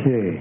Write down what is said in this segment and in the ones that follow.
Okay.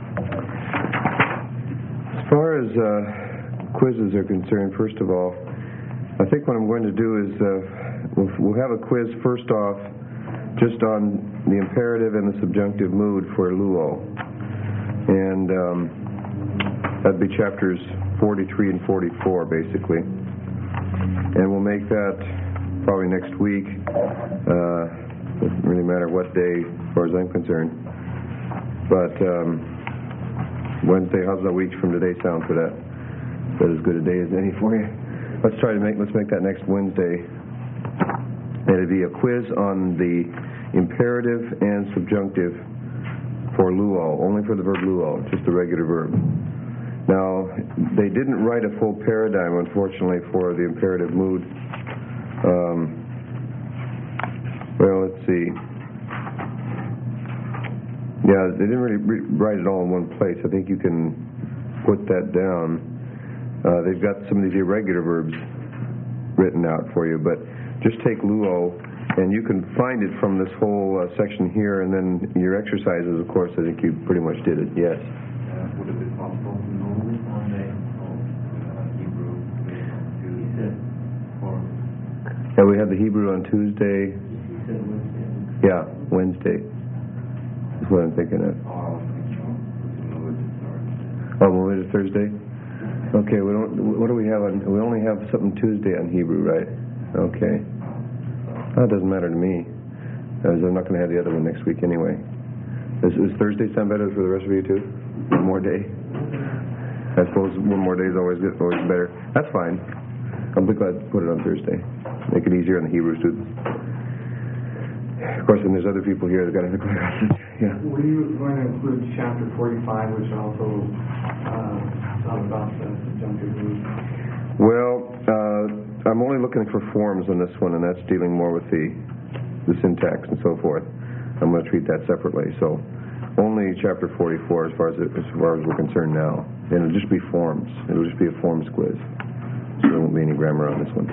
As far as quizzes are concerned, first of all, I think what I'm going to do is we'll have a quiz first off just on the imperative and the subjunctive mood for Luo. And that'd be chapters 43 and 44, basically. And we'll make that probably next week. Doesn't really matter what day, as far as I'm concerned. But Wednesday, how's a week from today sound for that? Is that as good a day as any for you? Let's make that next Wednesday. And it'd be a quiz on the imperative and subjunctive for luo, only for the verb luo, just the regular verb. Now, they didn't write a full paradigm, unfortunately, for the imperative mood. Well, let's see. Yeah, they didn't really write it all in one place. I think you can put that down. They've got some of these irregular verbs written out for you, but just take luo, and you can find it from this whole section here, and then your exercises, of course, I think you pretty much did it. Yes? Would it be possible to know on the Hebrew Tuesday? Yeah, we had the Hebrew on Tuesday. You said Wednesday? Yeah, Wednesday. That's what I'm thinking of. Oh, move it to Thursday? Okay, what do we have on? We only have something Tuesday on Hebrew, right? Okay. That doesn't matter to me, as I'm not going to have the other one next week anyway. Does Thursday sound better for the rest of you too? One more day? I suppose one more day is always better. That's fine. I'll be glad to put it on Thursday. Make it easier on the Hebrew students. Of course, then there's other people here that got to have a clear message. Yeah. Were you going to include chapter 45, which also talks about the subjunctive mood? Well, I'm only looking for forms on this one, and that's dealing more with the syntax and so forth. I'm going to treat that separately. So only chapter 44 as far as we're concerned now. And it'll just be forms. It'll just be a forms quiz. So there won't be any grammar on this one.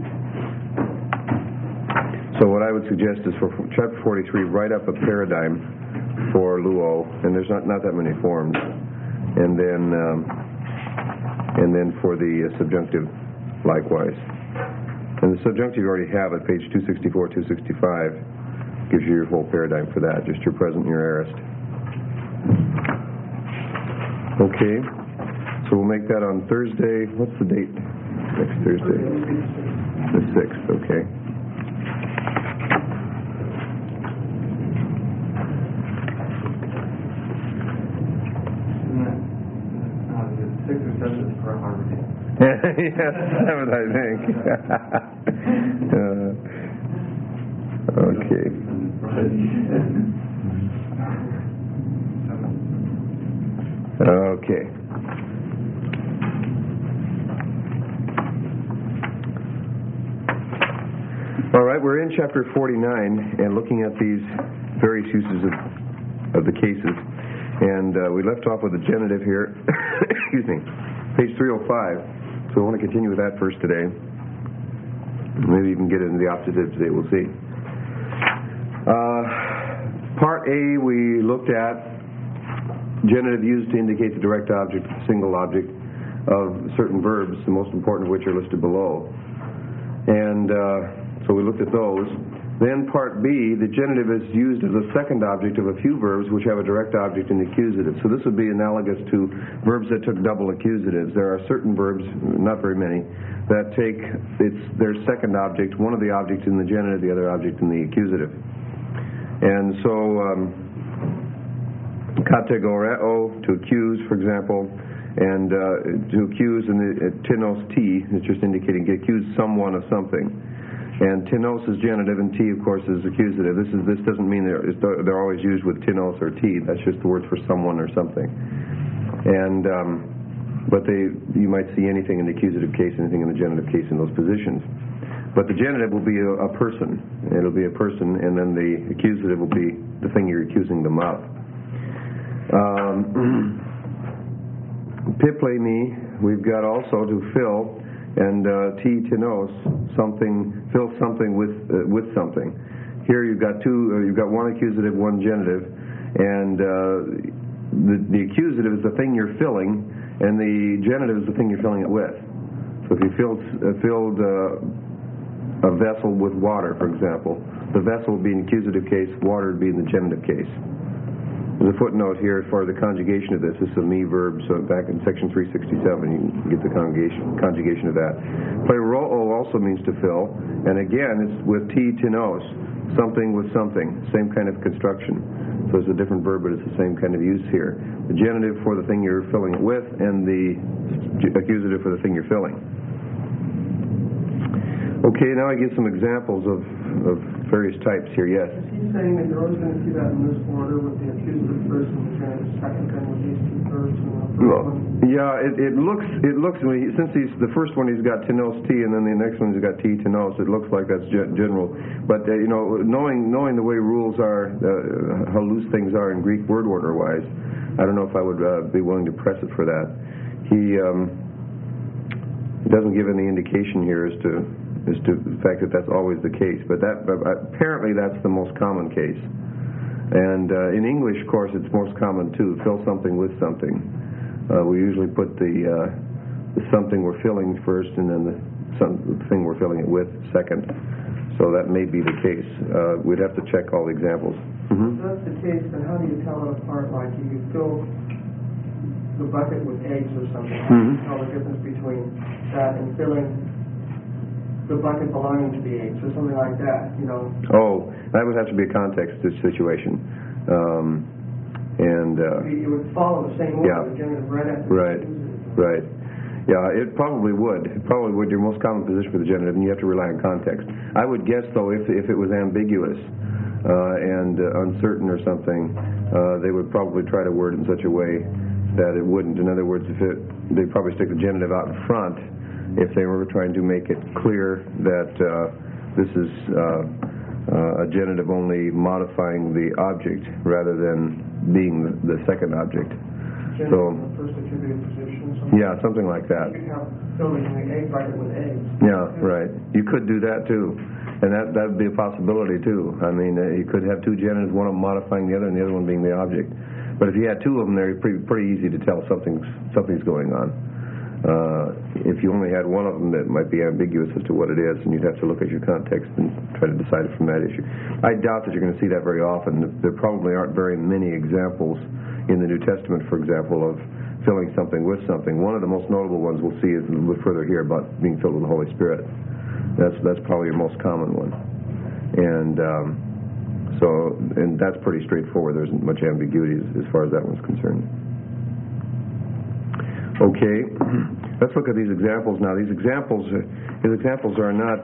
So what I would suggest is for chapter 43, write up a paradigm for luo, and there's not that many forms. And then for the subjunctive, likewise. And the subjunctive you already have at page 264, 265 gives you your whole paradigm for that, just your present and your aorist. Okay, so we'll make that on Thursday. What's the date? Next Thursday. The 6th, okay. Yes, 7th, I think. Okay. Okay. All right, we're in chapter 49 and looking at these various uses of the cases. And we left off with the genitive here. Excuse me. Page 305. So we want to continue with that first today. Maybe even get into the optative today, we'll see. Part A, we looked at genitive used to indicate the direct object, single object of certain verbs, the most important of which are listed below. And so we looked at those. Then part B, the genitive is used as a second object of a few verbs which have a direct object in the accusative. So this would be analogous to verbs that took double accusatives. There are certain verbs, not very many, that take their second object, one of the objects in the genitive, the other object in the accusative. And so kategoreo, to accuse, for example, and to accuse in the tenos t, it's just indicating to accuse someone of something. And tenos is genitive, and t, of course, is accusative. This doesn't mean they're always used with tenos or t. That's just the word for someone or something. And but you might see anything in the accusative case, anything in the genitive case in those positions. But the genitive will be a person. It'll be a person, and then the accusative will be the thing you're accusing them of. Pipleni, we've got also to fill. And tenos, something, fill something with something. Here you've got one accusative, one genitive, and the accusative is the thing you're filling, and the genitive is the thing you're filling it with. So if you filled a vessel with water, for example, the vessel would be in the accusative case, water would be in the genitive case. There's a footnote here for the conjugation of this. This is a me verb, so back in section 367 you can get the conjugation of that. Pleroo also means to fill, and again it's with T tenos, something with something, same kind of construction. So it's a different verb, but it's the same kind of use here. The genitive for the thing you're filling it with, and the accusative for the thing you're filling. Okay, now I give some examples of various types here. Yes? Is he saying that you're always going to see that in this order with the accusative first and the genitive second, then with these two verbs and the first one? Yeah, it looks since the first one he's got tenos T, and then the next one he's got T tenos, it looks like that's general. But knowing the way rules are, how loose things are in Greek word order wise, I don't know if I would be willing to press it for that. He doesn't give any indication here as to the fact that that's always the case, but apparently that's the most common case. And in English, of course, it's most common too. Fill something with something. We usually put the something we're filling first, and then the thing we're filling it with second. So that may be the case. We'd have to check all the examples. Mm-hmm. If that's the case, then how do you tell it apart? Like you fill the bucket with eggs or something. How do you tell the difference between that and filling the bucket belonging to the eggs or something like that, Oh, that would have to be a context situation. You would follow the same order, yeah. The genitive right after Right. Yeah, it probably would. Your most common position for the genitive, and you have to rely on context. I would guess, though, if it was ambiguous and uncertain or something, they would probably try to word it in such a way that it wouldn't. In other words, they'd probably stick the genitive out in front if they were trying to make it clear that this is a genitive only modifying the object rather than being the second object. Genitive in the first attributed position or something? Yeah, something like that. You could have filling the egg bucket with eggs. Yeah, right. You could do that too. And that would be a possibility too. I mean, you could have two genitives, one of them modifying the other and the other one being the object. But if you had two of them there, it's pretty easy to tell something's going on. If you only had one of them, that might be ambiguous as to what it is, and you'd have to look at your context and try to decide it from that issue. I doubt that you're going to see that very often. There probably aren't very many examples in the New Testament, for example, of filling something with something. One of the most notable ones we'll see is a little bit further here about being filled with the Holy Spirit. That's probably your most common one. And that's pretty straightforward. There isn't much ambiguity as far as that one's concerned. Okay, let's look at these examples now. These examples are not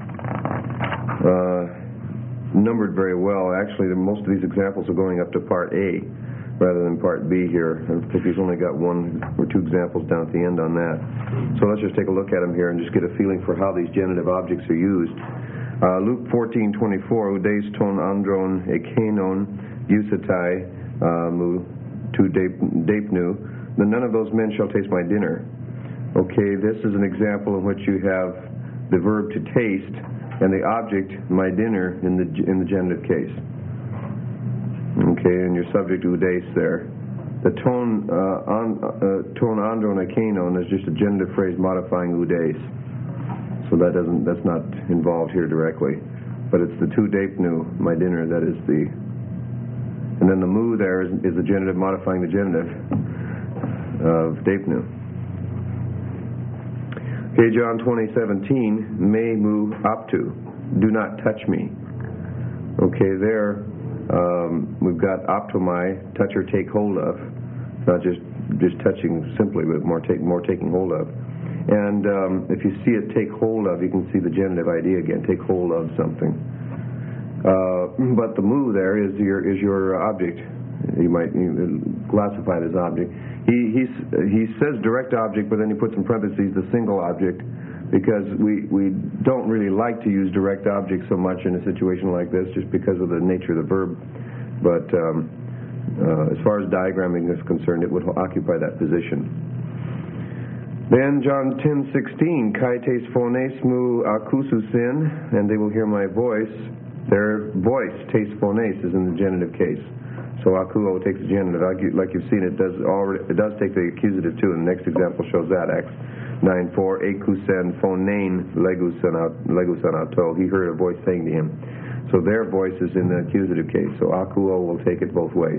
numbered very well. Actually, most of these examples are going up to Part A rather than Part B here. I think he's only got one or two examples down at the end on that. So let's just take a look at them here and just get a feeling for how these genitive objects are used. Luke 14:24, udeis ton andron ekenon usatai mu tu depnu. Then none of those men shall taste my dinner. Okay, this is an example in which you have the verb to taste and the object, my dinner, in the genitive case. Okay, and your subject udeis there. The ton andron ekenon is just a genitive phrase modifying udeis. So that's not involved here directly. But it's the tu depnu, my dinner, that is the... And then the mu there is the genitive modifying the genitive of depnu. Okay, John 20:17, me mu aptu, do not touch me. Okay, there we've got optomai, touch or take hold of. It's not just touching simply, but more taking hold of. And if you see it take hold of, you can see the genitive idea again, take hold of something. But the mu there is your object. You might classify it as object. He says direct object, but then he puts in parentheses the single object, because we don't really like to use direct object so much in a situation like this, just because of the nature of the verb. But as far as diagramming is concerned, it would occupy that position. Then John 10:16, kaites phones mu akususin, and they will hear my voice. Their voice, tes phones, is in the genitive case. So akuo takes the genitive. Like you've seen, it does take the accusative too, and the next example shows that. Acts 9:4, ekusen phonein legusan auto. He heard a voice saying to him. So their voice is in the accusative case. So akuo will take it both ways.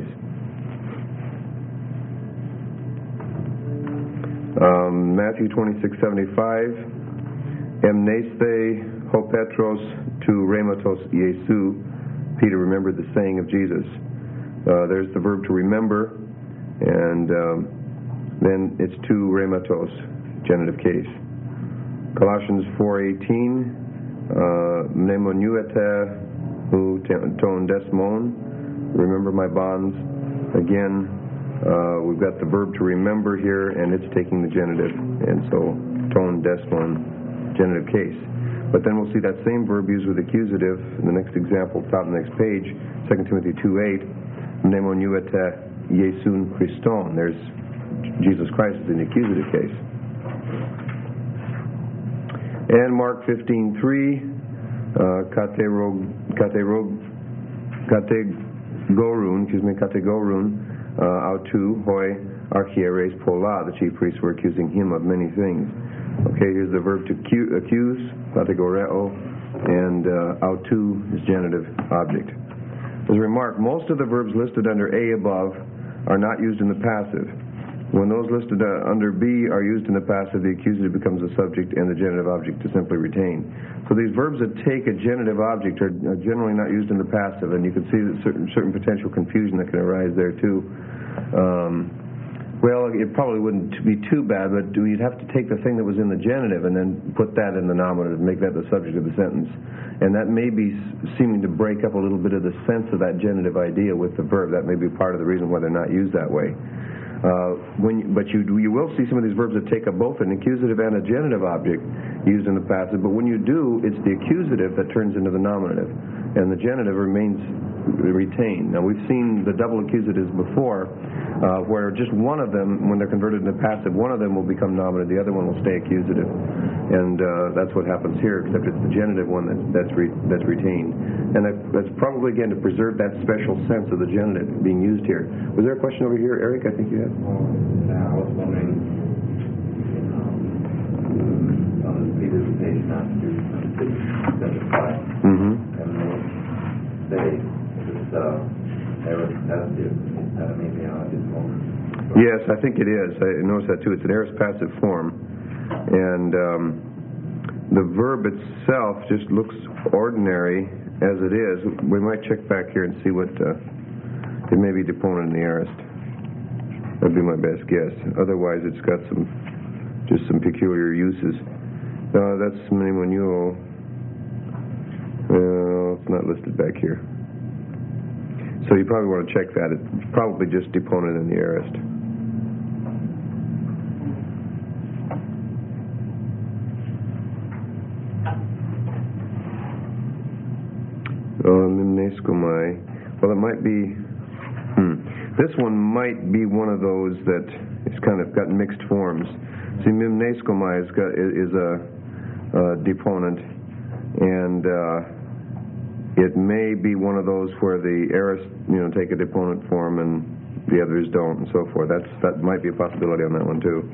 Matthew 26:75, emneste ho Petros tu rematos Jesu. Peter remembered the saying of Jesus. There's the verb to remember, and then it's tu rematos, genitive case. Colossians 4:18, mnemonuete hu ton desmon, remember my bonds. Again, we've got the verb to remember here, and it's taking the genitive, and so ton desmon, genitive case. But then we'll see that same verb used with accusative in the next example, top of the next page, 2 Timothy 2:8, mnemonuete Jesun Christon. There's Jesus Christ is in the accusative case. And Mark 15:3, kategorun, autu hoi archieres pola. The chief priests were accusing him of many things. Okay, here's the verb to accuse, kategoreo, and autu is genitive object. As a remark, most of the verbs listed under A above are not used in the passive. When those listed under B are used in the passive, the accusative becomes a subject and the genitive object is simply retained. So these verbs that take a genitive object are generally not used in the passive, and you can see that certain potential confusion that can arise there too. Well, it probably wouldn't be too bad, but you'd have to take the thing that was in the genitive and then put that in the nominative and make that the subject of the sentence. And that may be seeming to break up a little bit of the sense of that genitive idea with the verb. That may be part of the reason why they're not used that way. But you will see some of these verbs that take up both an accusative and a genitive object used in the passive. But when you do, it's the accusative that turns into the nominative, and the genitive remains retained. Now, we've seen the double accusatives before, where just one of them, when they're converted into passive, one of them will become nominative, the other one will stay accusative. And that's what happens here, except it's the genitive one that's retained. And that's probably, again, to preserve that special sense of the genitive being used here. Was there a question over here, Eric? I think you had. I was wondering, on the previous page, not to 675, and they say this aorist passive, is that maybe at this moment? Yes, I think it is. I noticed that too. It's an aorist passive form. And the verb itself just looks ordinary as it is. We might check back here and see what it may be deponent in the aorist. That'd be my best guess. Otherwise, it's got just some peculiar uses. That's mnemonuo. It's not listed back here. So you probably want to check that. It's probably just deponent in the aorist. Mimneskomai. Well, it might be. This one might be one of those that it's kind of got mixed forms. See, mimneskomai is a deponent, and it may be one of those where the aorist, take a deponent form and the others don't, and so forth. That might be a possibility on that one too.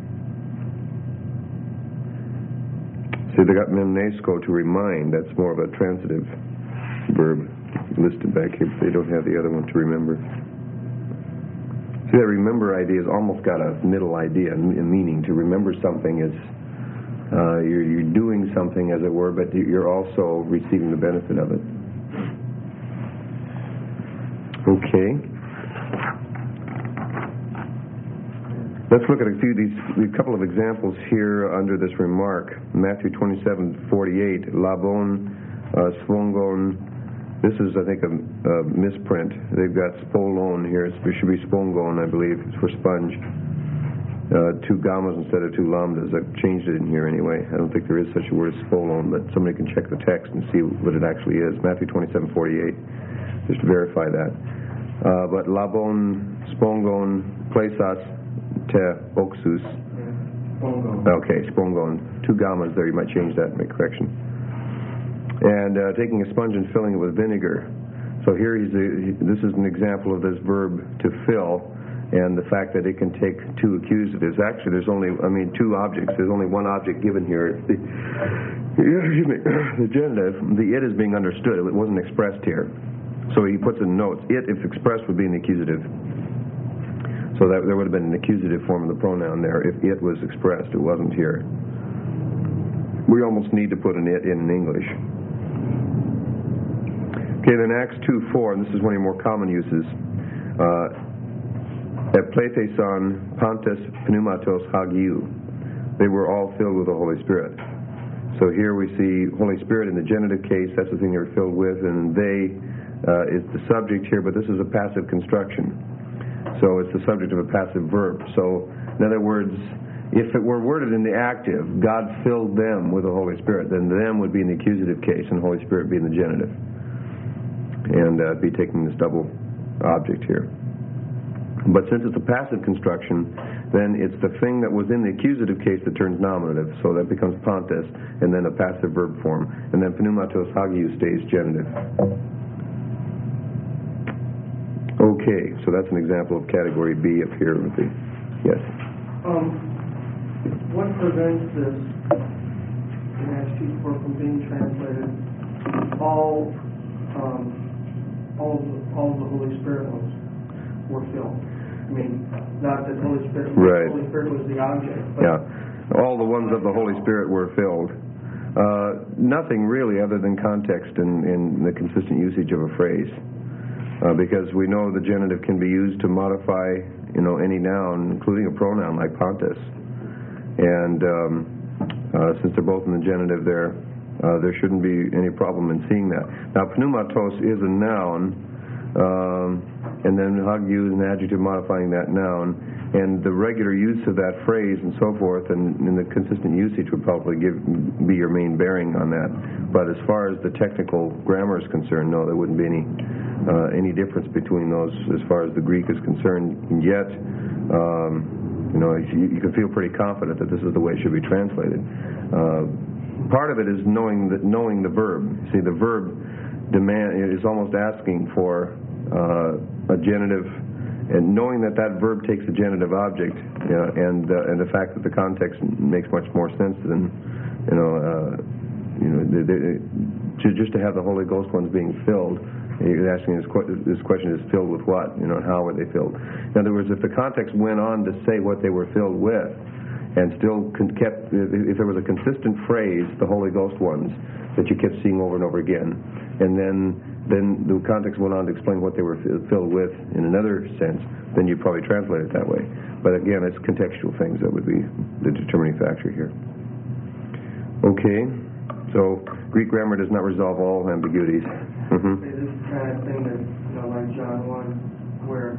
See, they got mimnesko, to remind. That's more of a transitive verb listed back here. They don't have the other one, to remember. See, that remember idea has almost got a middle idea, a meaning. To remember something is you're doing something, as it were, but you're also receiving the benefit of it. Okay. Let's look at a couple of examples here under this remark. Matthew 27:48, labon, svongon. This is, I think, a misprint. They've got spolon here. It should be spongon, I believe. It's for sponge. 2 gammas instead of 2 lambdas. I've changed it in here anyway. I don't think there is such a word as spolon, but somebody can check the text and see what it actually is. Matthew 27:48. Just to verify that. But labon, spongon, plesas, te oxus. Spongon. Okay, spongon. 2 gammas there. You might change that and make correction. And taking a sponge and filling it with vinegar. So So here this is an example of this verb to fill, and the fact that it can take two accusatives. Actually, there's only, two objects. There's only one object given here. It's the genitive. The it is being understood. It wasn't expressed here. So he puts in notes. It, if expressed, would be an accusative. So that there would have been an accusative form of the pronoun there if it was expressed. It wasn't here. We almost need to put an it in English. Okay, then Acts 2:4, and this is one of your more common uses. Epletheson, Pontus, Pneumatos, Hagiou. They were all filled with the Holy Spirit. So here we see Holy Spirit in the genitive case. That's the thing they were filled with, and they is the subject here, but this is a passive construction. So it's the subject of a passive verb. So, in other words, if it were worded in the active, God filled them with the Holy Spirit, then them would be in the accusative case, and Holy Spirit be in the genitive. And be taking this double object here. But since it's a passive construction, then it's the thing that was in the accusative case that turns nominative, so that becomes Pontus, and then a passive verb form. And then Pneumatos Hagiou stays genitive. Okay, so that's an example of category B up here with the, yes? What prevents this in Acts 2:4 from being translated all the Holy Spirit ones were filled? Not that Holy Spirit, right. Holy Spirit was the object. But yeah, all the ones of the Holy Spirit were filled. Nothing really other than context in the consistent usage of a phrase. Because we know the genitive can be used to modify, any noun, including a pronoun like Pontus. And since they're both in the genitive there shouldn't be any problem in seeing that. Now, pneumatos is a noun, and then hagiou is an adjective modifying that noun, and the regular use of that phrase and so forth, and the consistent usage would probably be your main bearing on that. But as far as the technical grammar is concerned, no, there wouldn't be any difference between those as far as the Greek is concerned. And yet, you can feel pretty confident that this is the way it should be translated. Part of it is knowing the verb. See, the verb is almost asking for a genitive, and knowing that verb takes a genitive object, and the fact that the context makes much more sense than just to have the Holy Ghost ones being filled. You're asking this question is filled with what? How were they filled? In other words, if the context went on to say what they were filled with, and still kept, if there was a consistent phrase, the Holy Ghost ones, that you kept seeing over and over again, and then the context went on to explain what they were filled with in another sense, then you'd probably translate it that way. But again, it's contextual things that would be the determining factor here. Okay, so Greek grammar does not resolve all ambiguities. Mm-hmm. This is the kind of thing that, like John 1, where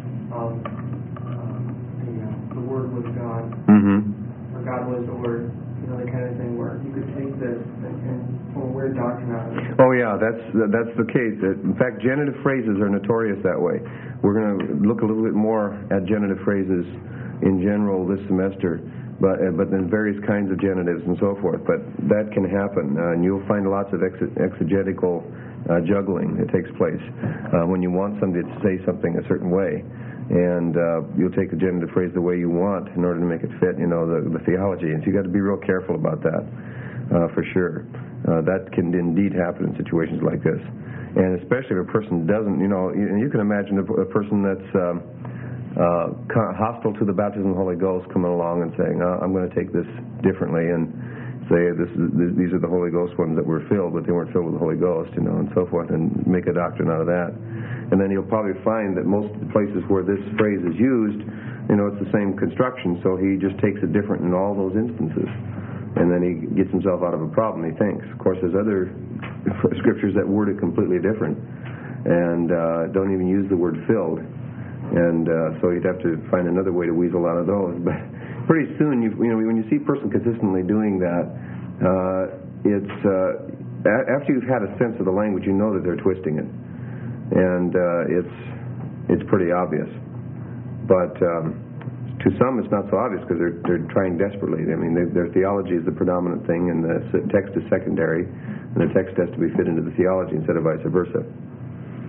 the Word was God, or God was the Word, the kind of thing where you could take this and pull a weird doctrine out of it. Oh yeah, that's the case. In fact, genitive phrases are notorious that way. We're going to look a little bit more at genitive phrases in general this semester, but then various kinds of genitives and so forth. But that can happen, and you'll find lots of exegetical juggling that takes place when you want somebody to say something a certain way. And you'll take the genitive phrase the way you want in order to make it fit, the theology. And so you've got to be real careful about that, for sure. That can indeed happen in situations like this. And especially if a person doesn't, and you can imagine a person that's hostile to the baptism of the Holy Ghost coming along and saying, I'm going to take this differently, and say these are the Holy Ghost ones that were filled, but they weren't filled with the Holy Ghost, and so forth, and make a doctrine out of that. And then you'll probably find that most of the places where this phrase is used, it's the same construction, so he just takes it different in all those instances. And then he gets himself out of a problem, he thinks. Of course, there's other scriptures that word it completely different and don't even use the word filled. And so you'd have to find another way to weasel out of those. But pretty soon, when you see a person consistently doing that, it's after you've had a sense of the language, you know that they're twisting it. And it's pretty obvious. But to some, it's not so obvious because they're trying desperately. Their theology is the predominant thing, and the text is secondary, and the text has to be fit into the theology instead of vice versa.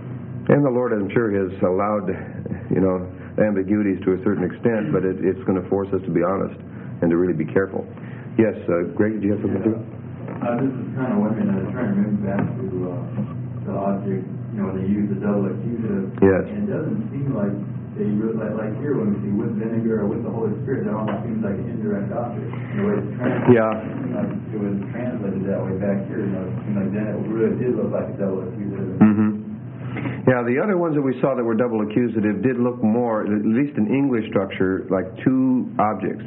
And the Lord, I'm sure, has allowed, ambiguities to a certain extent, but it's going to force us to be honest and to really be careful. Yes, Greg, do you have something to do? This is kind of what I was trying to remember back to the object, when they use the double accusative. Yes. And it doesn't seem like they really, like here when we see with vinegar or with the Holy Spirit, that almost seems like an indirect object. In the way it's translated. Yeah. Like it was translated that way back here, it seemed like then it really did look like a double accusative. Mm-hmm. Yeah, the other ones that we saw that were double accusative did look more, at least in English structure, like two objects.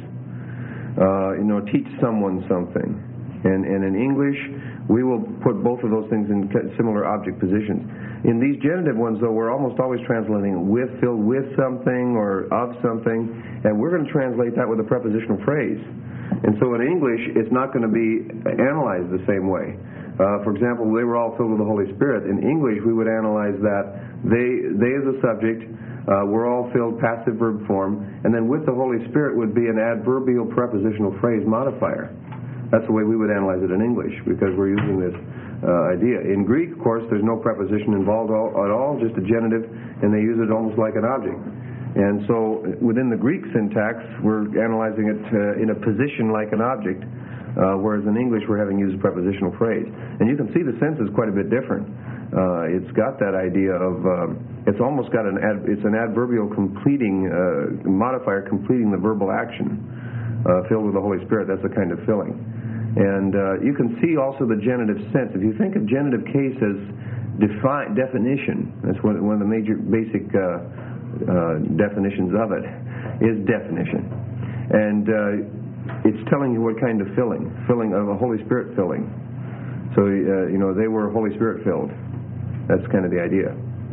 Teach someone something. And in English, we will put both of those things in similar object positions. In these genitive ones, though, we're almost always translating with, filled with something or of something, and we're going to translate that with a prepositional phrase. And so in English, it's not going to be analyzed the same way. For example, they were all filled with the Holy Spirit. In English, we would analyze that they as a subject were all filled passive verb form, and then with the Holy Spirit would be an adverbial prepositional phrase modifier. That's the way we would analyze it in English, because we're using this idea. In Greek, of course, there's no preposition involved at all, just a genitive, and they use it almost like an object. And so within the Greek syntax, we're analyzing it in a position like an object, whereas in English we're having used a prepositional phrase. And you can see the sense is quite a bit different. It's got that idea of, it's almost got it's an adverbial completing, modifier completing the verbal action, filled with the Holy Spirit. That's the kind of filling. And you can see also the genitive sense. If you think of genitive case as definition, that's one of the major basic definitions of it, is definition. And it's telling you what kind of filling of a Holy Spirit filling. So, they were Holy Spirit filled. That's kind of the idea.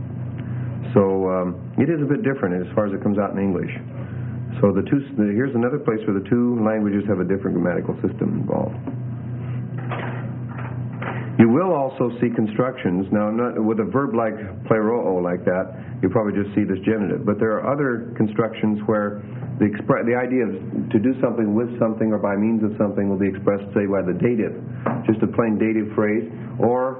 So, it is a bit different as far as it comes out in English. So here's another place where the two languages have a different grammatical system involved. You will also see constructions. Now, not with a verb like pleroo like that, you probably just see this genitive. But there are other constructions where the idea of to do something with something or by means of something will be expressed, say, by the dative, just a plain dative phrase, or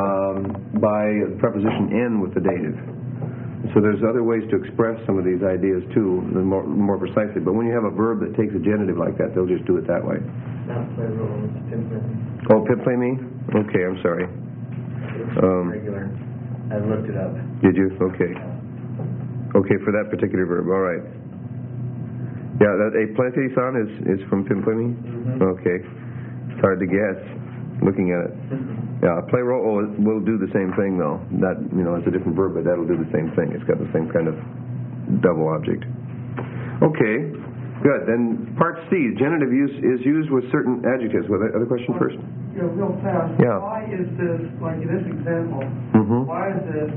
by preposition in with the dative. So there's other ways to express some of these ideas too, more precisely. But when you have a verb that takes a genitive like that, they'll just do it that way. Not pleroo, it's pimpleme. Oh, pimpleme? Okay, I'm sorry. It's regular. I looked it up. Did you? Okay. Okay, for that particular verb. All right. Yeah, that aplenteson is from pimpleme? Mm-hmm. Okay. It's hard to guess looking at it. Yeah, pleroo will do the same thing though. That, it's a different verb, but that'll do the same thing. It's got the same kind of double object. Okay, good. Then part C, genitive use is used with certain adjectives. Other question first? Real fast. Yeah. Why is this, like in this example, Mm-hmm. why is this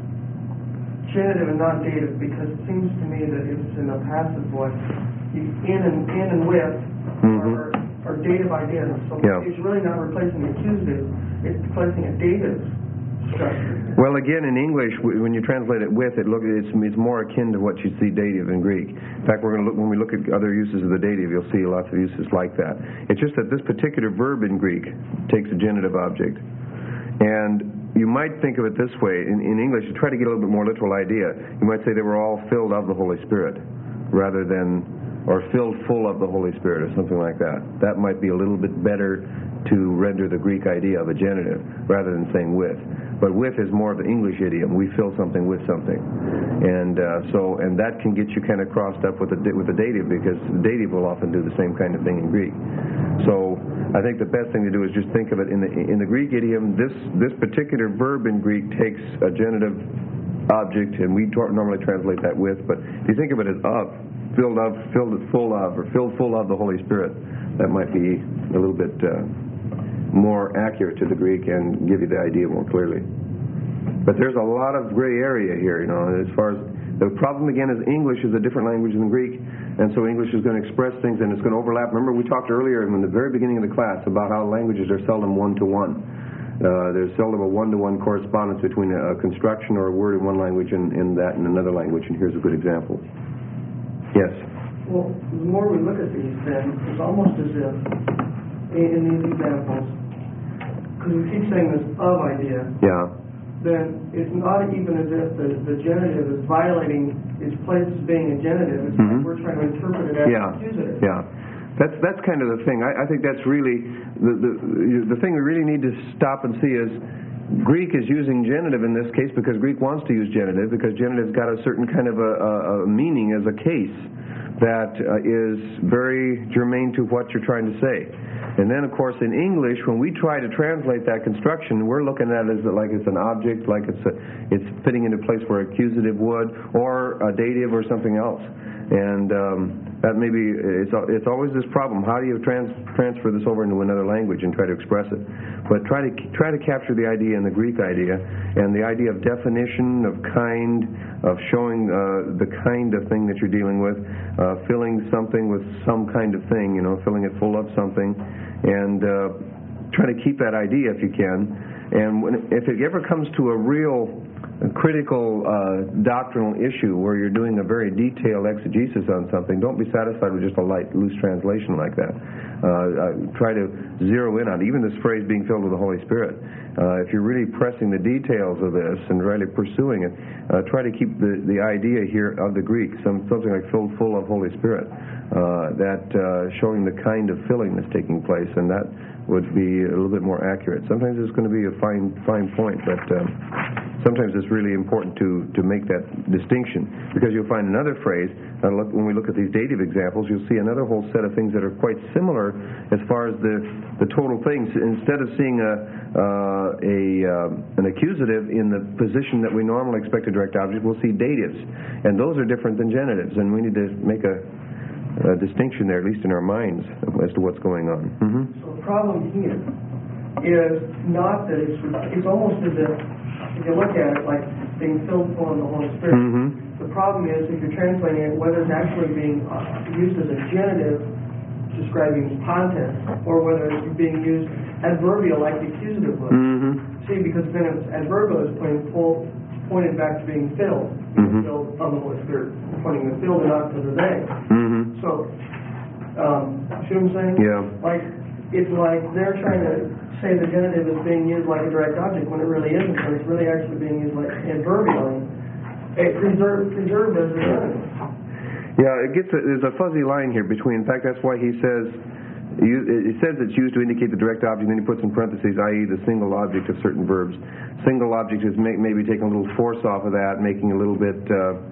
genitive and not dative? Because it seems to me that it's in a passive voice. In and with are dative ideas. So it's really not replacing accusative, it's replacing a dative structure. Well, again, in English, when you translate it with, it's more akin to what you see dative in Greek. In fact, when we look at other uses of the dative, you'll see lots of uses like that. It's just that this particular verb in Greek takes a genitive object. And you might think of it this way. In English, to try to get a little bit more literal idea, you might say they were all filled of the Holy Spirit, rather than, or filled full of the Holy Spirit, or something like that. That might be a little bit better to render the Greek idea of a genitive, rather than saying with. But with is more of the English idiom. We fill something with something. And and that can get you kind of crossed up with the dative, because the dative will often do the same kind of thing in Greek. So I think the best thing to do is just think of it in the Greek idiom. This particular verb in Greek takes a genitive object, and we normally translate that with. But if you think of it as of, filled full of, or filled full of the Holy Spirit, that might be a little bit more accurate to the Greek and give you the idea more clearly. But there's a lot of gray area here, as far as the problem again is English is a different language than Greek, and so English is going to express things and it's going to overlap. Remember, we talked earlier in the very beginning of the class about how languages are seldom one-to-one. There's seldom a one-to-one correspondence between a construction or a word in one language and that in another language, and here's a good example. Yes? Well, the more we look at these, then, it's almost as if, in these examples, because we keep saying this of idea, Yeah. then it's not even as if the genitive is violating its place as being a genitive. It's like we're trying to interpret it as accusative. Yeah. That's kind of the thing. I think that's really the thing we really need to stop and see is Greek is using genitive in this case because Greek wants to use genitive because genitive's got a certain kind of a meaning as a case that is very germane to what you're trying to say. And then, of course, in English, when we try to translate that construction, we're looking at it as like it's an object, like it's fitting into place where accusative would, or a dative or something else. And that maybe it's always this problem. How do you transfer this over into another language and try to express it? But try to capture the idea in the Greek idea, and the idea of definition, of kind, of showing the kind of thing that you're dealing with, filling something with some kind of thing, filling it full of something, and try to keep that idea if you can. And if it ever comes to a real critical doctrinal issue where you're doing a very detailed exegesis on something, don't be satisfied with just a light, loose translation like that. Try to zero in on it. Even this phrase, being filled with the Holy Spirit. If you're really pressing the details of this and really pursuing it, try to keep the idea here of the Greek, something like filled full of Holy Spirit, that showing the kind of filling that's taking place, and that would be a little bit more accurate. Sometimes it's going to be a fine point, but sometimes it's really important to make that distinction, because you'll find another phrase, when we look at these dative examples, you'll see another whole set of things that are quite similar as far as the total things. Instead of seeing an accusative in the position that we normally expect a direct object, we'll see datives, and those are different than genitives, and we need to make a distinction there, at least in our minds, as to what's going on. So the problem here is not that it's almost as if you look at it like being filled full of the Holy Spirit. The problem is if you're translating it, whether it's actually being used as a genitive describing content, or whether it's being used adverbial like the accusative would. See, because then it's adverbial is pointed back to being filled, filled of the Holy Spirit, pointing the filled and not to the they. So, see what I'm saying? Yeah. Like, it's like they're trying to say the genitive is being used like a direct object when it really isn't, but it's really actually being used like adverbially. Preserved as a genitive. Yeah, there's a fuzzy line here between, in fact, that's why he says, it says it's used to indicate the direct object, and then he puts in parentheses, i.e. the single object of certain verbs. Single object is maybe taking a little force off of that, making a little bit,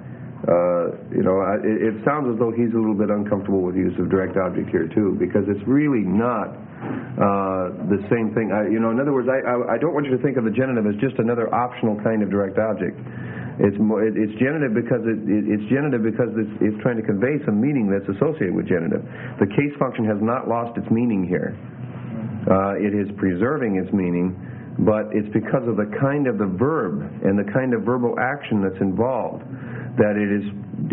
it sounds as though he's a little bit uncomfortable with the use of direct object here too, because it's really not the same thing. In other words, I don't want you to think of the genitive as just another optional kind of direct object. It's genitive because it's trying to convey some meaning that's associated with genitive. The case function has not lost its meaning here. It is preserving its meaning, but it's because of the kind of the verb and the kind of verbal action that's involved that it is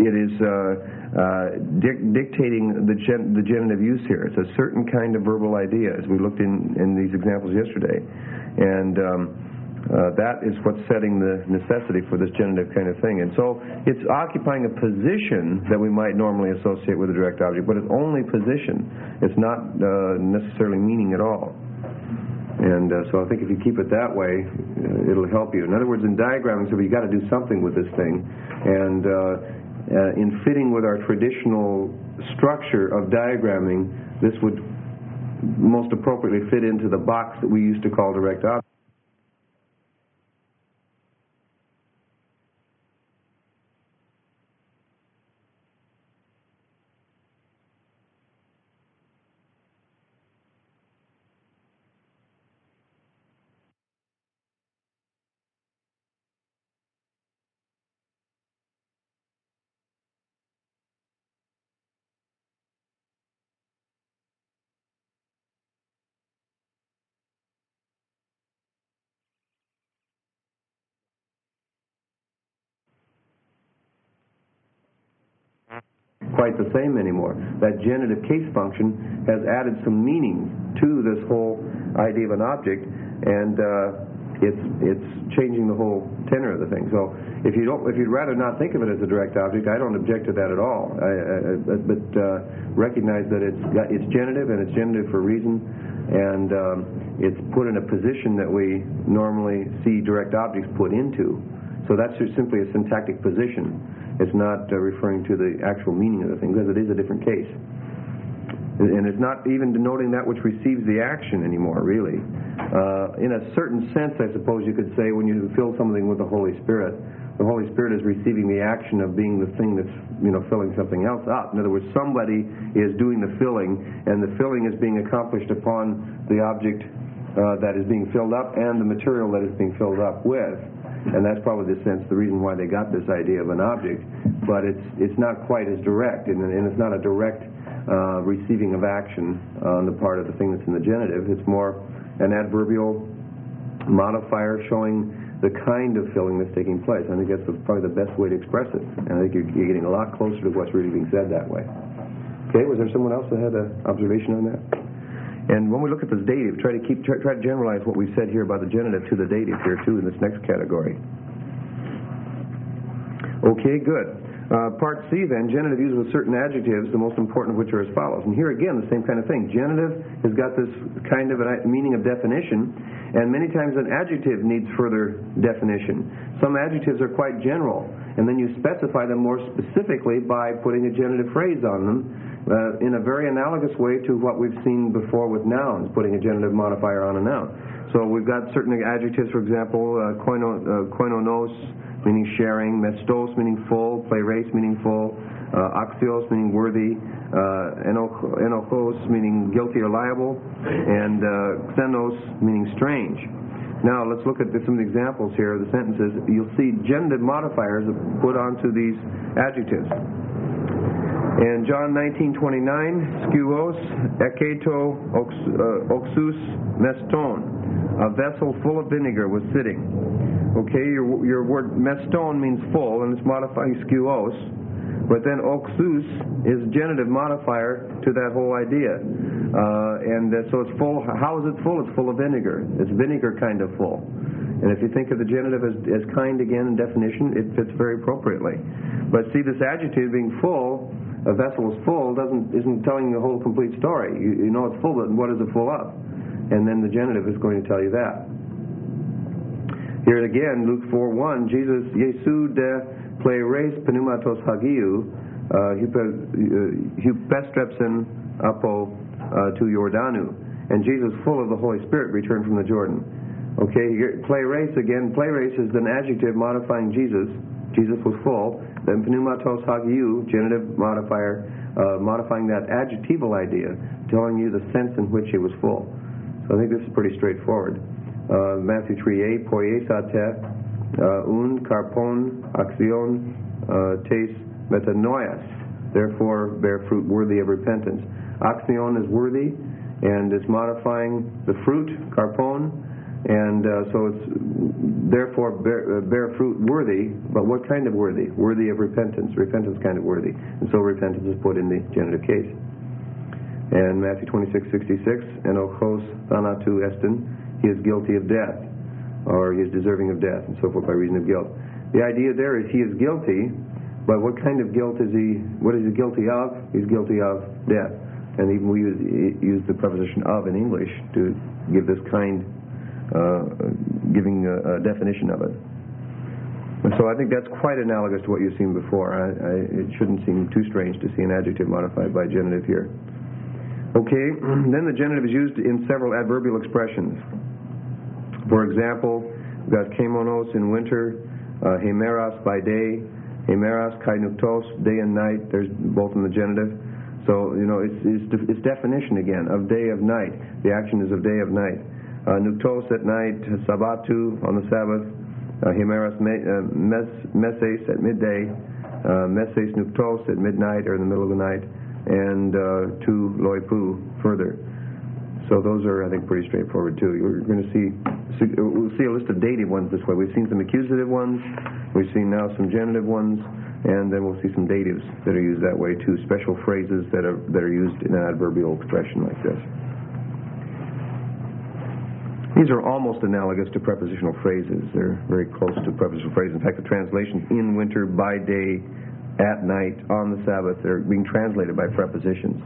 dictating the genitive use here. It's a certain kind of verbal idea, as we looked in these examples yesterday, and that is what's setting the necessity for this genitive kind of thing. And so it's occupying a position that we might normally associate with a direct object, but it's only position. It's not necessarily meaning at all. And so I think if you keep it that way, it'll help you. In other words, in diagramming, so you've got to do something with this thing. And in fitting with our traditional structure of diagramming, this would most appropriately fit into the box that we used to call direct object. Quite the same anymore. That genitive case function has added some meaning to this whole idea of an object, and it's changing the whole tenor of the thing. So if you'd rather not think of it as a direct object, I don't object to that at all. But recognize that it's genitive, and it's genitive for a reason, and it's put in a position that we normally see direct objects put into. So that's just simply a syntactic position. It's not referring to the actual meaning of the thing, because it is a different case. And it's not even denoting that which receives the action anymore, really. In a certain sense, I suppose you could say, when you fill something with the Holy Spirit is receiving the action of being the thing that's, filling something else up. In other words, somebody is doing the filling, and the filling is being accomplished upon the object that is being filled up and the material that is being filled up with. And that's probably the reason why they got this idea of an object. But it's not quite as direct, and it's not a direct receiving of action on the part of the thing that's in the genitive. It's more an adverbial modifier showing the kind of filling that's taking place. I think that's probably the best way to express it. And I think you're getting a lot closer to what's really being said that way. Okay, was there someone else that had an observation on that? And when we look at this dative, try to generalize what we've said here about the genitive to the dative here too in this next category. Okay, good. Part C then, genitive used with certain adjectives, the most important of which are as follows. And here again, the same kind of thing. Genitive has got this kind of a meaning of definition, and many times an adjective needs further definition. Some adjectives are quite general, and then you specify them more specifically by putting a genitive phrase on them in a very analogous way to what we've seen before with nouns, putting a genitive modifier on a noun. So we've got certain adjectives, for example, koinonos, meaning sharing, mestos, meaning full, pleiros, meaning full, axios, meaning worthy, enokos, meaning guilty or liable, and xenos, meaning strange. Now, let's look at some of the examples here of the sentences. You'll see genitive modifiers put onto these adjectives. In John 19:29, skuos, eketo, oxus, meston. A vessel full of vinegar was sitting. Okay, your word meston means full, and it's modifying skuos. But then oxus is genitive modifier to that whole idea. So it's full. How is it full? It's full of vinegar. It's vinegar kind of full. And if you think of the genitive as kind again in definition, it fits very appropriately. But see, this adjective being full, a vessel is full, isn't telling the whole complete story. You know it's full, but what is it full of? And then the genitive is going to tell you that. Here again, Luke 4:1, Jesus, Jesu de pleiros pneumatos hagiou, hupestrepsen apo to Jordanu. And Jesus, full of the Holy Spirit, returned from the Jordan. Okay, pleiros again. Pleiros is an adjective modifying Jesus. Jesus was full. Then pneumatos hagiou, genitive modifier, modifying that adjectival idea, telling you the sense in which he was full. So I think this is pretty straightforward. Matthew 3:8, poiesate, un karpon, axion, tes metanoias. Therefore, bear fruit worthy of repentance. Axion is worthy, and it's modifying the fruit, karpon, and so it's therefore bear fruit worthy. But what kind of worthy? Worthy of repentance. Repentance kind of worthy. And so repentance is put in the genitive case. And Matthew 26:66, enokos thanatu estin. He is guilty of death, or he is deserving of death, and so forth by reason of guilt. The idea there is he is guilty, but what kind of guilt is he? What is he guilty of? He's guilty of death. And even we use the preposition of in English to give this kind, giving a definition of it. And so I think that's quite analogous to what you've seen before. It shouldn't seem too strange to see an adjective modified by genitive here. Okay, then the genitive is used in several adverbial expressions. For example, we've got kemonos in winter, hemeras by day, hemeras kainuktos, day and night. There's both in the genitive. So, it's definition again, of day, of night. The action is of day, of night. Nuktos at night, sabbatu on the Sabbath, hemeras meses at midday, meses nuktos at midnight or in the middle of the night, and to loipu further. So those are, I think, pretty straightforward too. We're going to we'll see a list of dative ones this way. We've seen some accusative ones, we've seen now some genitive ones, and then we'll see some datives that are used that way too, special phrases that are used in an adverbial expression like this. These are almost analogous to prepositional phrases. They're very close to prepositional phrases. In fact, the translations in winter, by day, at night, on the Sabbath, they're being translated by prepositions.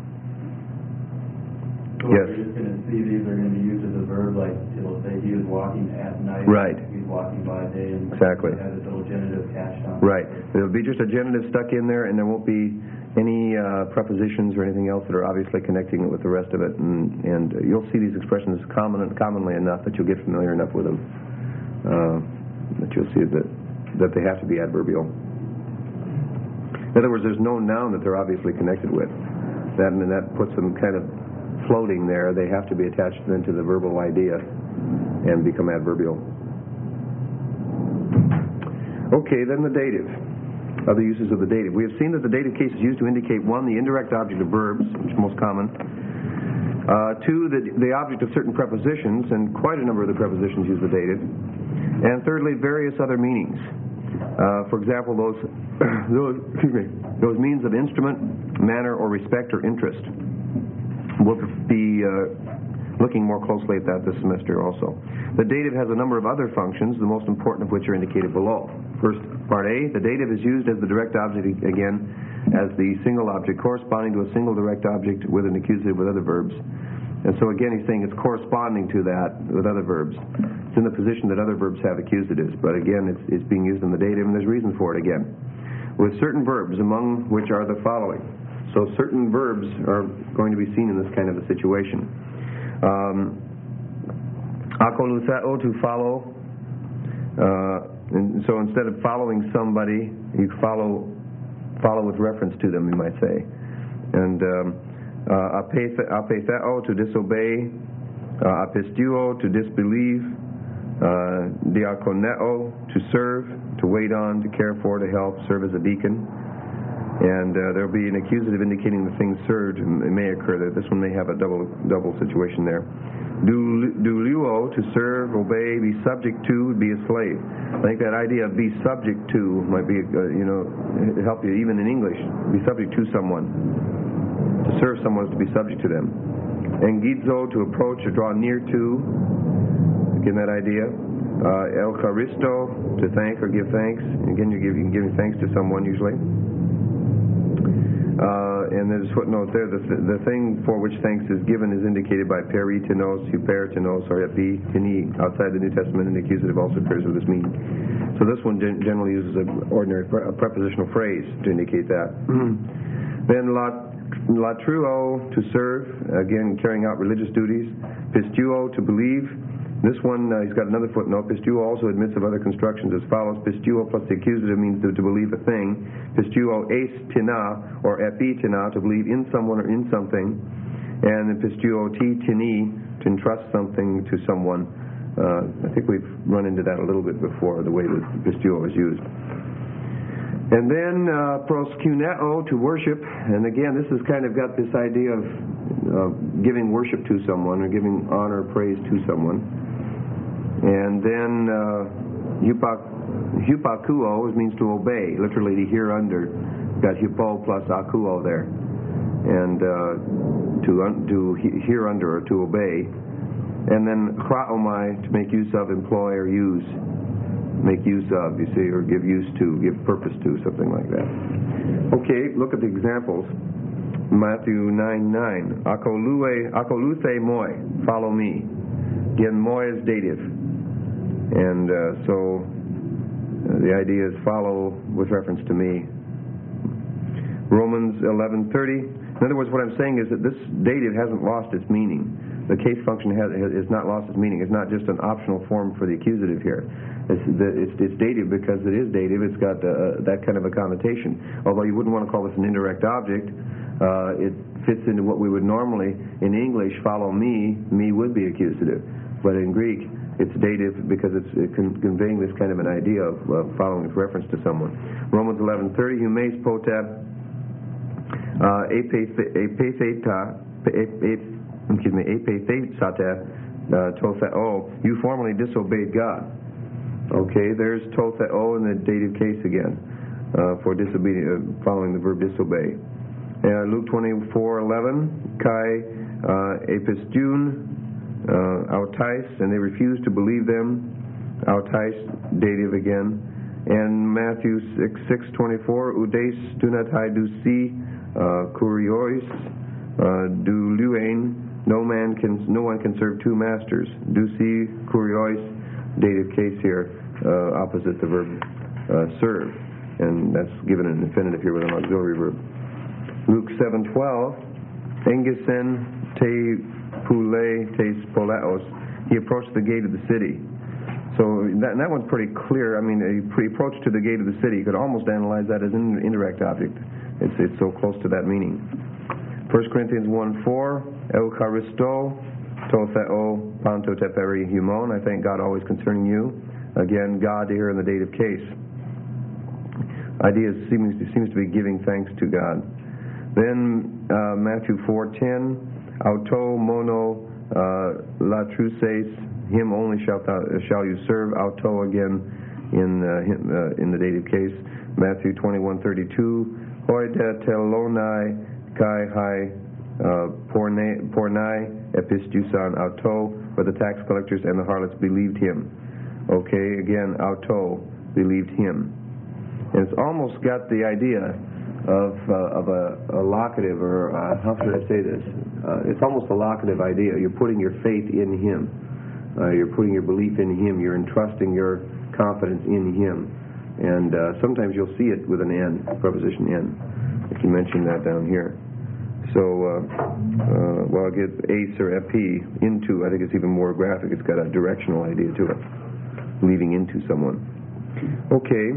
So Yes. we're just going to see these are going to be used as a verb, like it'll say he was walking at night. Right. He's walking by day. And Exactly. it has a little genitive attached on it. Right. There'll be just a genitive stuck in there, and there won't be any prepositions or anything else that are obviously connecting it with the rest of it. And you'll see these expressions commonly enough that you'll get familiar enough with them that you'll see that they have to be adverbial. In other words, there's no noun that they're obviously connected with. That puts them kind of floating there. They have to be attached then to the verbal idea and become adverbial. Okay, then the dative. Other uses of the dative. We have seen that the dative case is used to indicate, 1, the indirect object of verbs, which is most common. 2, the object of certain prepositions, and quite a number of the prepositions use the dative. And thirdly, various other meanings. For example, those means of instrument, manner, or respect or interest. We'll be looking more closely at that this semester also. The dative has a number of other functions, the most important of which are indicated below. First, part A, the dative is used as the direct object, again, as the single object corresponding to a single direct object with an accusative with other verbs. And so again, he's saying it's corresponding to that with other verbs. It's in the position that other verbs have accusatives, but again, it's being used in the dative, and there's reason for it again. With certain verbs, among which are the following. So certain verbs are going to be seen in this kind of a situation. Akolutheo, to follow. And so instead of following somebody, you follow with reference to them, you might say. And apetheo, to disobey. Apisteuo, to disbelieve. Diakoneo, to serve, to wait on, to care for, to help, serve as a deacon. And there will be an accusative indicating the thing served. It may occur that this one may have a double situation there. Duliuo, to serve, obey, be subject to, be a slave. I think that idea of be subject to might be, help you even in English. Be subject to someone. To serve someone is to be subject to them. Engizo, to approach or draw near to. Again, that idea. Eucharisto, to thank or give thanks. Again, you're giving thanks to someone usually. And there's a footnote there. The thing for which thanks is given is indicated by peritinos, huperitinos, or epitini. Outside the New Testament, an accusative also appears with this meaning. So this one generally uses an ordinary prepositional phrase to indicate that. Then latruo, to serve, again carrying out religious duties. Pisteuo, to believe. This one, he's got another footnote. Pisteuo also admits of other constructions as follows. Pisteuo plus the accusative means to believe a thing. Pisteuo eis tina, or epitina, to believe in someone or in something. And then pisteuo ti tini, to entrust something to someone. I think we've run into that a little bit before, the way that pisteuo is used. And then proskuneo, to worship. And again, this has kind of got this idea of giving worship to someone or giving honor, praise to someone. And then hupakuo means to obey, literally to hear under. You've got hupo plus akuo there. And to hear under or to obey. And then chraomai, to make use of, employ, or use. Make use of, you see, or give use to, give purpose to, something like that. Okay, look at the examples. Matthew 9:9. Akoluthe moi, follow me. Again, moi is dative. And so the idea is follow with reference to me. Romans 11:30. In other words, what I'm saying is that this dative hasn't lost its meaning. The case function has not lost its meaning. It's not just an optional form for the accusative here. It's dative because it is dative. It's got that kind of a connotation. Although you wouldn't want to call this an indirect object, it fits into what we would normally, in English, follow me. Me would be accusative. But in Greek, it's dative because it's conveying this kind of an idea of following with reference to someone. Romans 11:30, humeis potep epethetate totheo, you formerly disobeyed God. Okay, there's totheo in the dative case again for disobedient, following the verb disobey. Luke 24:11, kai episteun, autais, and they refused to believe them. Autais, dative again. And Matthew 6:24, oudeis dunatai dusi kuriois du luein. No one can serve two masters. Dusi kuriois, dative case here, opposite the verb serve, and that's given an infinitive here with an auxiliary verb. Luke 7:12, engisen te pule te spoleos. He approached the gate of the city. So that one's pretty clear. I mean, a approach to the gate of the city, you could almost analyze that as an indirect object. It's so close to that meaning. 1 Corinthians 1:4, eucharisto to theo panto teperi humon. I thank God always concerning you. Again, God here in the dative case. Idea seems to be giving thanks to God. Then Matthew 4:10, auto mono latruses, him only shall you serve. Auto again in the dative case. Matthew 21:32, hoi de telonai kai hai pornai epistusan auto, but the tax collectors and the harlots believed him. Okay, again, auto, believed him. And it's almost got the idea of a locative, or how should I say this? It's almost a locative idea. You're putting your faith in him. You're putting your belief in him. You're entrusting your confidence in him. And sometimes you'll see it with an N, preposition N, if you mention that down here. So, well, I'll give ace or epi, into. I think it's even more graphic. It's got a directional idea to it, leading into someone. Okay.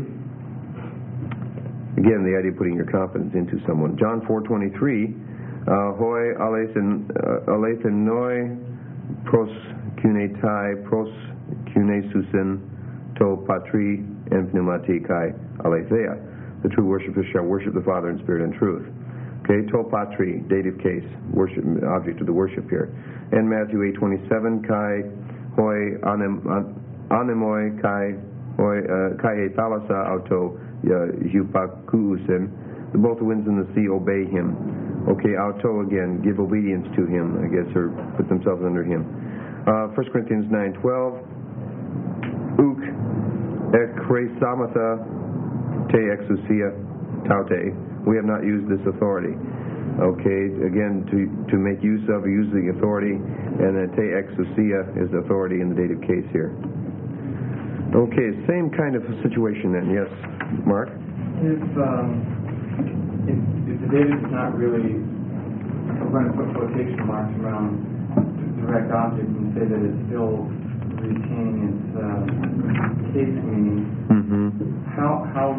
Again, the idea of putting your confidence into someone. John 4:23, hoi alethenoi pros kunetai pros kunesusin to patri and pneumati kai aletheia. The true worshippers shall worship the Father in spirit and truth. Okay, to patri, dative case, worship, object of the worship here. And Matthew 8:27, kai hoi anemoi kai hoi kai thalasa auto hupakuusin. Both the winds and the sea obey him. Okay, auto again, give obedience to him, I guess, or put themselves under him. 1 Corinthians 9:12, uk ekresamatha te exousia taute. We have not used this authority. Okay, again, to make use of or use the authority, and then te exousia is the authority in the dative case here. Okay, same kind of a situation then. Yes, Mark? If the dative is not really, I'm going to put quotation marks around direct object and say that it's still retaining its case meaning, how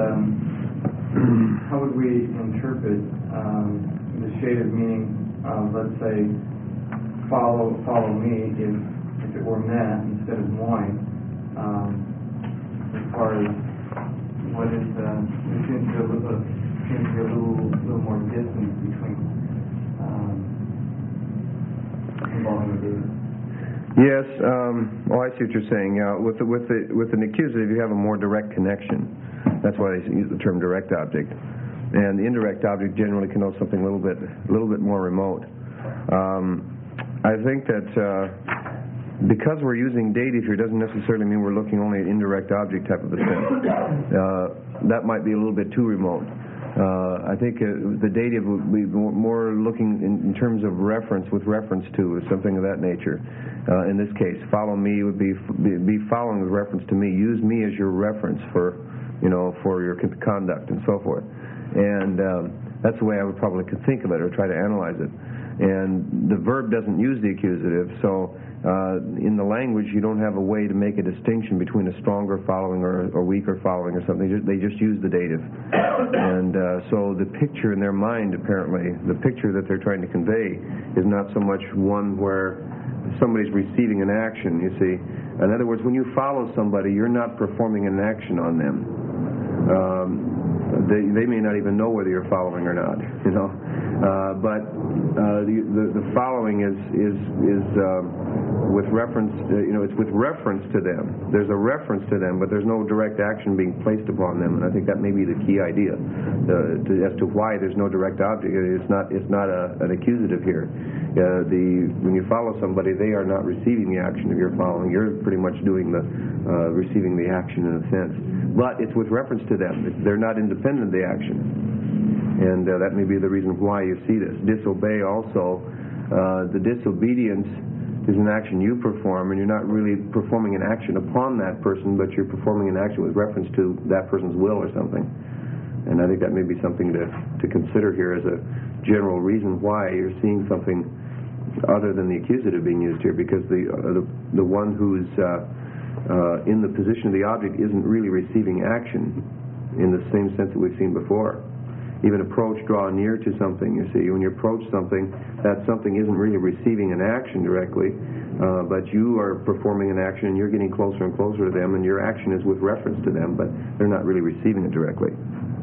would we interpret the shaded meaning of, let's say, follow me if it were met instead of moi? As far as what is there seems to be a little more distance between involving the dative. Yes. I see what you're saying. With an accusative, you have a more direct connection. That's why they use the term direct object. And the indirect object generally connotes something a little bit more remote. I think that because we're using dative here doesn't necessarily mean we're looking only at indirect object type of a thing. That might be a little bit too remote. I think the dative would be more looking in terms of reference, with reference to, or something of that nature. In this case, follow me would be following with reference to me. Use me as your reference for your conduct and so forth. And that's the way I would probably think of it, or try to analyze it. And the verb doesn't use the accusative, so in the language you don't have a way to make a distinction between a stronger following or a weaker following or something. They just use the dative. And so the picture in their mind, apparently, the picture that they're trying to convey is not so much one where somebody's receiving an action, you see. In other words, when you follow somebody, you're not performing an action on them. They may not even know whether you're following or not, But the following is with reference, it's with reference to them. There's a reference to them, but there's no direct action being placed upon them. And I think that may be the key idea as to why there's no direct object. It's not an accusative here. When you follow somebody, they are not receiving the action that you're following. You're pretty much doing receiving the action in a sense. But it's with reference to them. They're not independent of the action. And that may be the reason why you see this. Disobey also. The disobedience is an action you perform, and you're not really performing an action upon that person, but you're performing an action with reference to that person's will or something. And I think that may be something to consider here as a general reason why you're seeing something other than the accusative being used here, because the one who's in the position of the object isn't really receiving action in the same sense that we've seen before. Even approach, draw near to something, you see. When you approach something, that something isn't really receiving an action directly, but you are performing an action and you're getting closer and closer to them, and your action is with reference to them, but they're not really receiving it directly.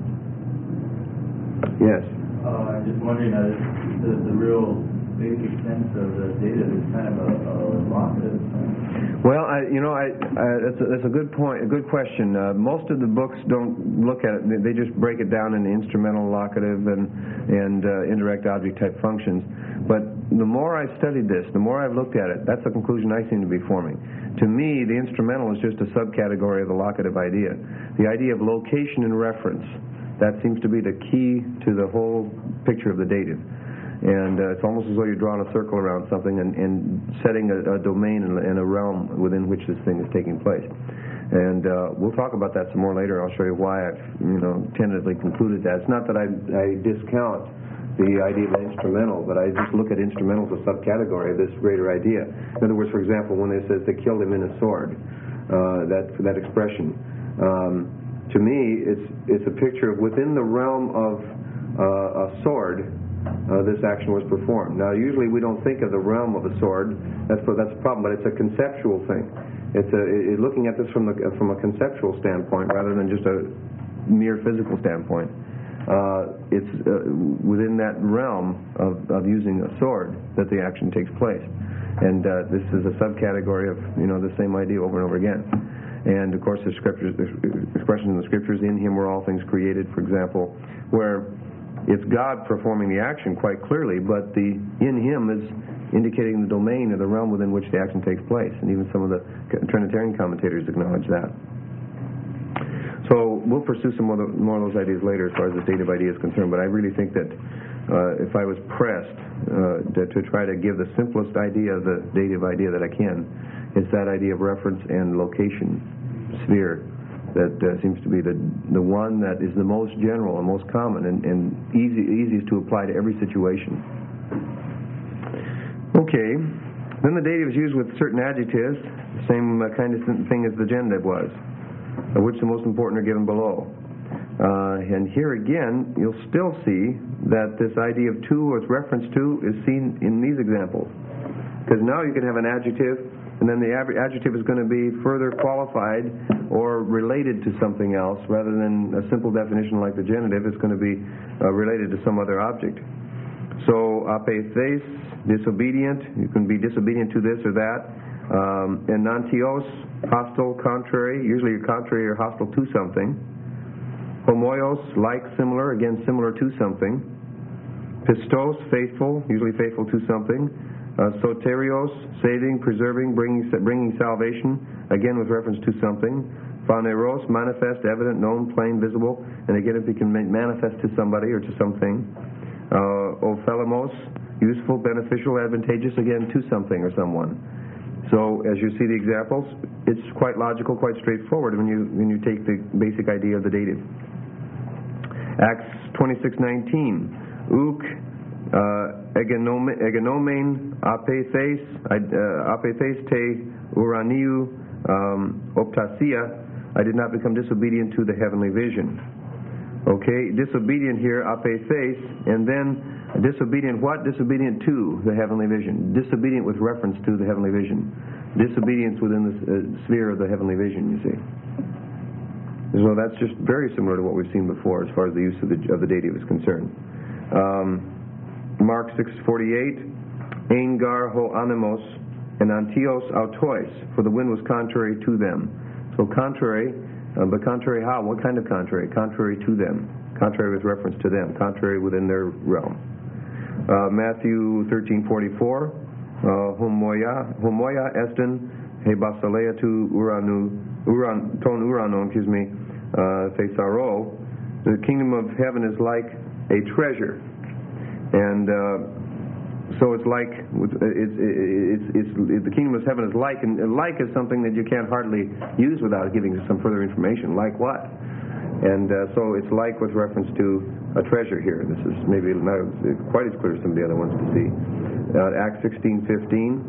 Yes? I'm just wondering, the real basic sense of the data is kind of a locative. Well, that's a good point, a good question. Most of the books don't look at it; they just break it down into instrumental, locative, and indirect object type functions. But the more I've studied this, the more I've looked at it, that's the conclusion I seem to be forming. To me, the instrumental is just a subcategory of the locative idea. The idea of location and reference, that seems to be the key to the whole picture of the dative. And it's almost as though you're drawing a circle around something and setting a domain and a realm within which this thing is taking place. And we'll talk about that some more later. I'll show you why I've tentatively concluded that. It's not that I discount the idea of an instrumental, but I just look at instrumental as a subcategory of this greater idea. In other words, for example, when it says they killed him in a sword, that expression, to me, it's a picture of within the realm of a sword. This action was performed. Now, usually we don't think of the realm of a sword. That's a problem, but it's a conceptual thing. It's looking at this from a conceptual standpoint rather than just a mere physical standpoint. It's within that realm of using a sword that the action takes place, and this is a subcategory of the same idea over and over again. And of course, the expression in the scriptures, "In Him were all things created," for example, where it's God performing the action quite clearly, but the "in Him" is indicating the domain or the realm within which the action takes place, and even some of the Trinitarian commentators acknowledge that. So we'll pursue some more of those ideas later as far as the dative idea is concerned, but I really think that if I was pressed to try to give the simplest idea of the dative idea that I can, it's that idea of reference and location sphere that seems to be the one that is the most general and most common and easiest to apply to every situation. Okay, then the dative is used with certain adjectives, the same kind of thing as the genitive was, of which the most important are given below. And here again, you'll still see that this idea of to or reference to is seen in these examples. Because now you can have an adjective, and then the adjective is going to be further qualified or related to something else, rather than a simple definition like the genitive. It's going to be related to some other object. So, apathes, disobedient. You can be disobedient to this or that. Enantios, hostile, contrary. Usually you're contrary or hostile to something. Homoios, like, similar. Again, similar to something. Pistos, faithful. Usually faithful to something. Soterios, saving, preserving, bringing salvation, again with reference to something. Phaneros, manifest, evident, known, plain, visible, and again if it can manifest to somebody or to something. Ophelemos, useful, beneficial, advantageous, again to something or someone. So as you see the examples, it's quite logical, quite straightforward when you take the basic idea of the dative. Acts 26:19, uk. Egenomen apethes te uraniu optasia. I did not become disobedient to the heavenly vision. Okay, disobedient here, apethes, and then disobedient what? Disobedient to the heavenly vision. Disobedient with reference to the heavenly vision. Disobedience within the sphere of the heavenly vision, you see. So that's just very similar to what we've seen before as far as the use of the dative is concerned. Mark 6:48, ein gar ho animos, and antios autois, for the wind was contrary to them. So contrary, but contrary how? What kind of contrary? Contrary to them. Contrary with reference to them. Contrary within their realm. Matthew 13:44, homoia esten he basilea tu ton uranon, thesaro. The kingdom of heaven is like a treasure, and so it's like the kingdom of heaven is like, and like is something that you can't hardly use without giving some further information. Like what? And so it's like with reference to a treasure here. This is maybe not quite as clear as some of the other ones to see. Acts 16:15,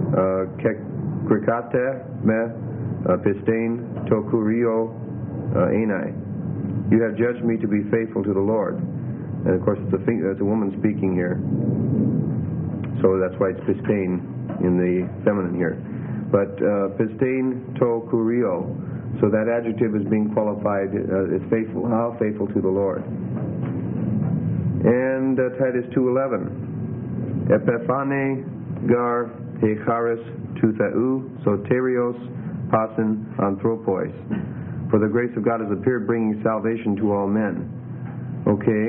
krikate me pistein to kurio enai. You have judged me to be faithful to the Lord. And of course it's a woman speaking here. So that's why it's pistein in the feminine here. But pistein to kurio. So that adjective is being qualified as faithful. How faithful to the Lord. And Titus 2:11. Epiphane gar hecharis tu theou soterios pasin anthropois. For the grace of God has appeared, bringing salvation to all men. Okay.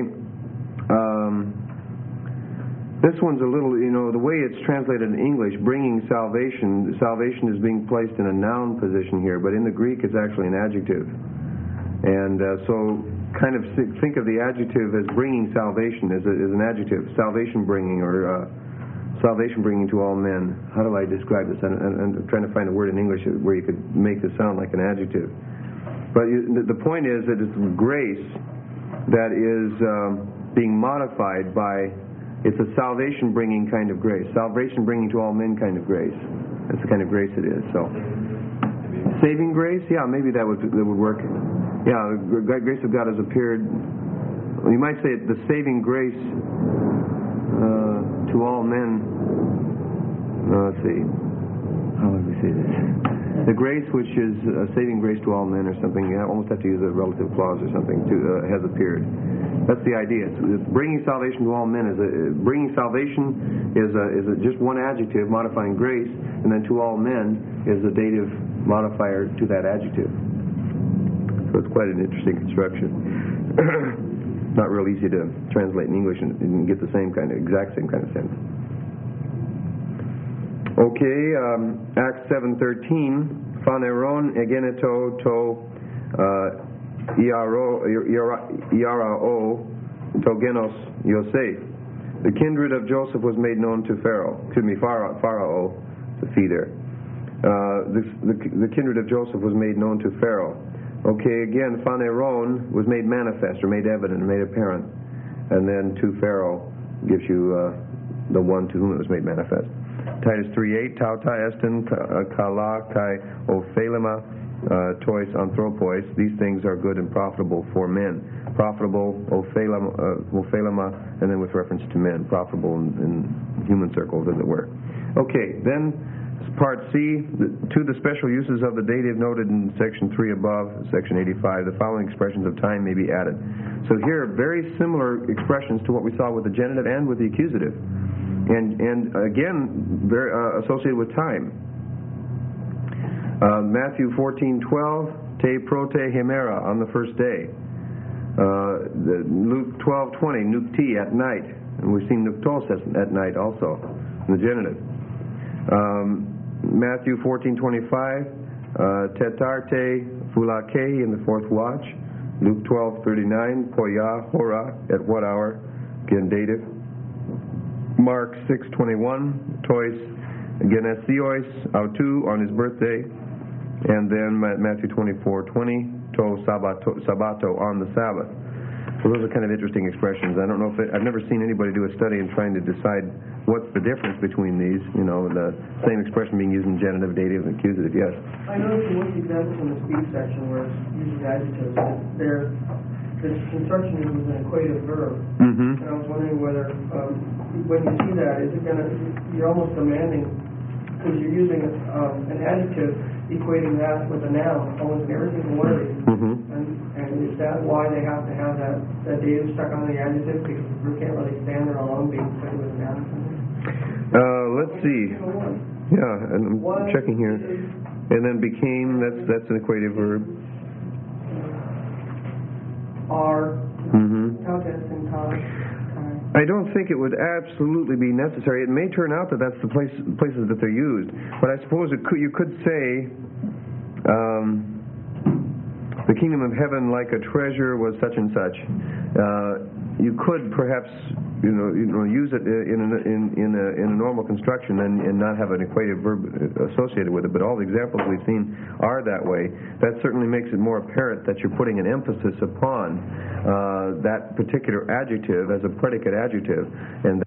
This one's a little, the way it's translated in English, bringing salvation is being placed in a noun position here, but in the Greek it's actually an adjective. And so kind of think of the adjective as bringing salvation as an adjective, salvation bringing, or salvation bringing to all men. How do I describe this? I'm trying to find a word in English where you could make this sound like an adjective. But the point is that it's grace that is being modified by, it's a salvation-bringing kind of grace. Salvation-bringing to all men kind of grace. That's the kind of grace it is. So, saving grace? Yeah, maybe that would work. Yeah, the grace of God has appeared. Well, you might say the saving grace to all men. Let's see. How would we say this? The grace which is saving grace to all men or something. You almost have to use a relative clause or something. Has appeared. That's the idea. It's bringing salvation to all men. Bringing salvation is just one adjective modifying grace, and then to all men is a dative modifier to that adjective. So it's quite an interesting construction. Not real easy to translate in English and get the exact same kind of sense. Okay, Acts 7:13, phaneron egeneto to iarao togenos Yosef. The kindred of Joseph was made known to Pharaoh. Pharaoh, the fee there. The kindred of Joseph was made known to Pharaoh. Okay, again, phaneron was made manifest or made evident, made apparent. And then to Pharaoh gives you the one to whom it was made manifest. Titus 3:8, tauta estin kala kai ophelema tois anthropois. These things are good and profitable for men. Profitable, ophelema, and then with reference to men. Profitable in human circles, as it were. Okay, then Part C, to the special uses of the dative noted in section 3 above, section 85, the following expressions of time may be added. So here, very similar expressions to what we saw with the genitive and with the accusative. And again, very associated with time. Matthew 14:12, te prote hemera, on the first day. Luke 12:20, nukti, at night. And we've seen nuktos at night also, in the genitive. Matthew 14:25, tetarte fulake, in the fourth watch. Luke 12:39, poya hora, at what hour? Again, dative. Mark 6:21, tois genesios autu, on his birthday. And then Matthew 24:20, to sabato, on the Sabbath. So those are kind of interesting expressions. I don't know I've never seen anybody do a study in trying to decide what's the difference between these. The same expression being used in genitive, dative, and accusative. Yes? I noticed in one example in the speech section where it's using adjectives, the construction is an equative verb. Mm-hmm. And I was wondering whether, when you see that, is it going to, you're almost demanding, because you're using an adjective equating that with a noun, almost in every single one of these. Mm-hmm. And is that why they have to have that dative stuck on the adjective? Because we can't really stand there alone being put with an let's see. Yeah, and I'm checking here. And then became, that's an equative verb. Are. Mm-hmm. I don't think it would absolutely be necessary. It may turn out that that's the places that they're used. But I suppose you could say, the kingdom of heaven like a treasure was such and such. You could perhaps use it in a normal construction and not have an equative verb associated with it. But all the examples we've seen are that way. That certainly makes it more apparent that you're putting an emphasis upon that particular adjective as a predicate adjective, and